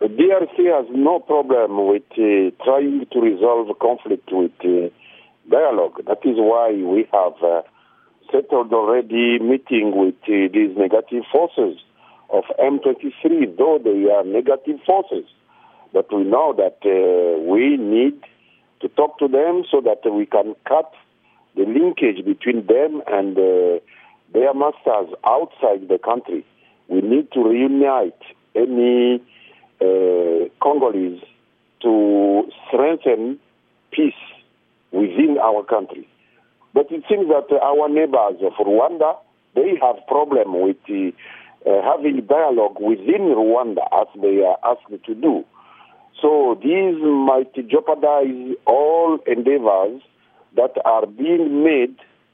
DRC has no problem with trying to resolve conflict with dialogue. That is why we have settled already meeting with these negative forces of M23, though they are negative forces. But we know that we need to talk to them so that we can cut the linkage between them and their masters outside the country. We need to reunite any Congolese to strengthen peace within our country. But it seems that our neighbors of Rwanda, they have problem with having dialogue within Rwanda as they are asked to do. So these might jeopardize all endeavors that are being made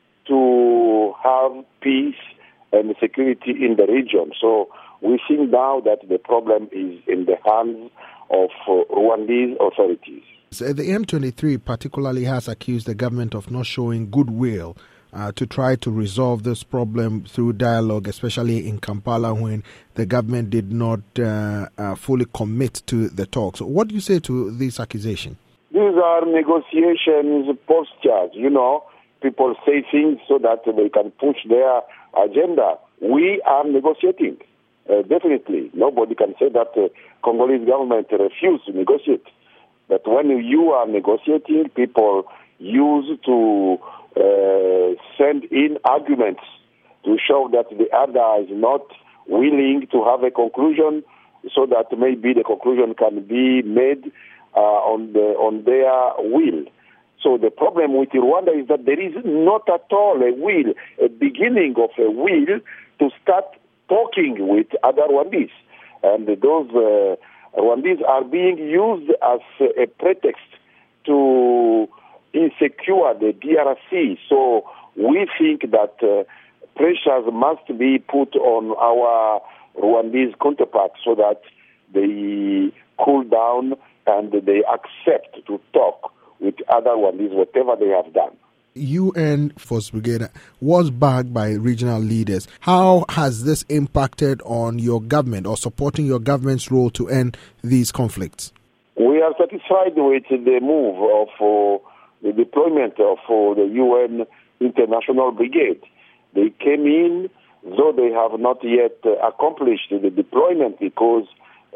to have peace and security in the region. So we think now that the problem is in the hands of Rwandese authorities. So the M23 particularly has accused the government of not showing goodwill to try to resolve this problem through dialogue, especially in Kampala when the government did not fully commit to the talks. So what do you say to this accusation? These are negotiations postures. You know, people say things so that they can push their agenda. We are negotiating, definitely. Nobody can say that the Congolese government refused to negotiate. But when you are negotiating, people use to send in arguments to show that the other is not willing to have a conclusion, so that maybe the conclusion can be made on their will. So the problem with Rwanda is that there is not at all a will, a beginning of a will to start talking with other Rwandese. And those Rwandese are being used as a pretext to insecure the DRC. So we think that pressures must be put on our Rwandese counterparts so that they cool down and they accept to talk with other Rwandese, whatever they have done. UN Force Brigade was backed by regional leaders. How has this impacted on your government or supporting your government's role to end these conflicts? We are satisfied with the move of the deployment of the UN International Brigade. They came in, though they have not yet accomplished the deployment because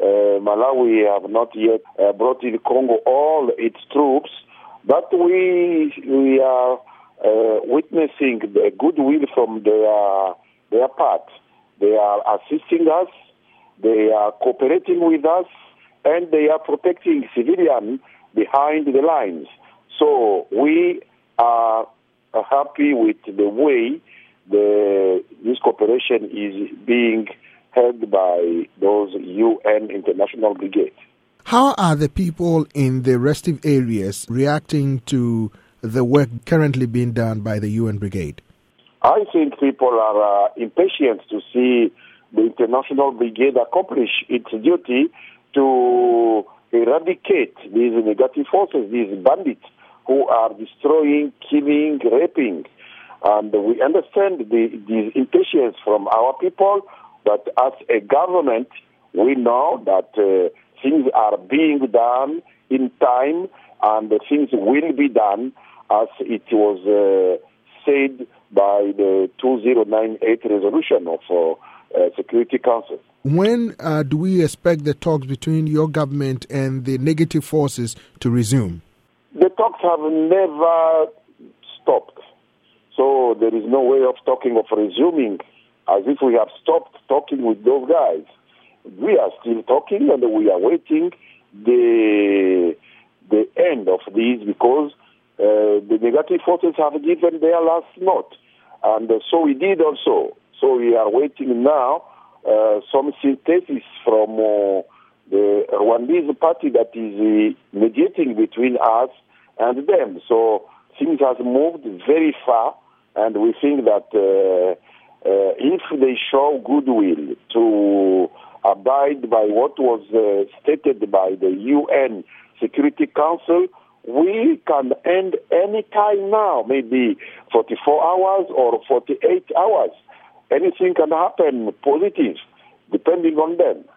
Malawi have not yet brought in Congo all its troops, but we are witnessing the goodwill from their part. They are assisting us, they are cooperating with us, and they are protecting civilians behind the lines. So we are happy with the way this cooperation is being held by those UN International Brigade. How are the people in the restive areas reacting to the work currently being done by the UN Brigade? I think people are impatient to see the International Brigade accomplish its duty to eradicate these negative forces, these bandits who are destroying, killing, raping. And we understand the impatience from our people, but as a government, we know that things are being done in time and things will be done as it was said by the 2098 resolution of Security Council. When do we expect the talks between your government and the negative forces to resume? The talks have never stopped. So there is no way of talking of resuming as if we have stopped talking with those guys. We are still talking and we are waiting the end of this because the negative forces have given their last note. And so we did also. So we are waiting now some synthesis from the Rwandese party that is mediating between us and them. So things have moved very far, and we think that if they show goodwill to abide by what was stated by the UN Security Council, we can end any time now, maybe 44 hours or 48 hours. Anything can happen positive, depending on them.